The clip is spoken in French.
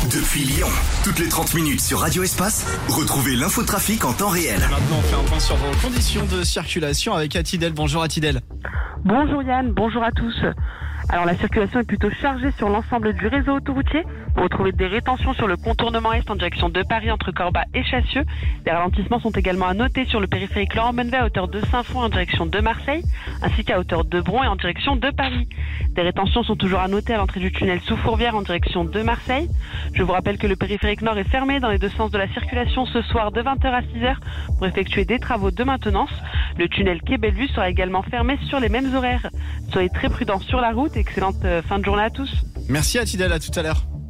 Depuis Lyon, toutes les 30 minutes sur Radio Espace, retrouvez l'infotrafic en temps réel. Maintenant, on fait un point sur vos conditions de circulation avec Atidel. Bonjour Atidel. Bonjour Yann, bonjour à tous. Alors la circulation est plutôt chargée sur l'ensemble du réseau autoroutier. Vous retrouvez des rétentions sur le contournement est en direction de Paris entre Corba et Chassieux. Des ralentissements sont également à noter sur le périphérique Laurent Bonnevet à hauteur de Saint-Fond en direction de Marseille, ainsi qu'à hauteur de Bron et en direction de Paris. Des rétentions sont toujours à noter à l'entrée du tunnel sous Fourvière en direction de Marseille. Je vous rappelle que le périphérique Nord est fermé dans les deux sens de la circulation ce soir de 20h à 6h pour effectuer des travaux de maintenance. Le tunnel Quai Bellevue sera également fermé sur les mêmes horaires. Soyez très prudents sur la route. Excellente fin de journée à tous. Merci Atidel, à tout à l'heure.